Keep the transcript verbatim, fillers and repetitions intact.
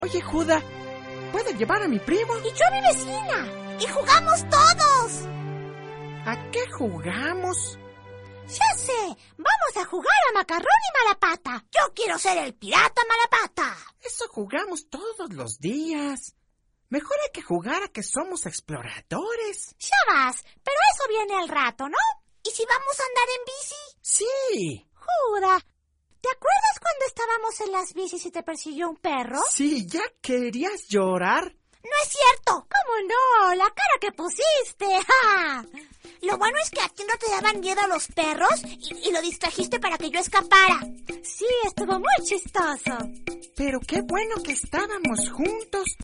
Oye, Juda, ¿puedo llevar a mi primo? Y yo a mi vecina. Y jugamos todos. ¿A qué jugamos? Ya sé, vamos a jugar a Macarrón y Malapata. Yo quiero ser el pirata Malapata. Eso jugamos todos los días. Mejor hay que jugar a que somos exploradores. Ya vas, pero eso viene al rato, ¿no? ¿Y si vamos a andar en bici? Sí. Juda, ¿te acuerdas cuando estábamos en las bicis y te persiguió un perro? Sí, ¿ya querías llorar? No es cierto. ¿Cómo no? La cara que pusiste. ¡Ja! Lo bueno es que a ti no te daban miedo los perros y, y lo distrajiste para que yo escapara. Sí, estuvo muy chistoso. Pero qué bueno que estábamos juntos.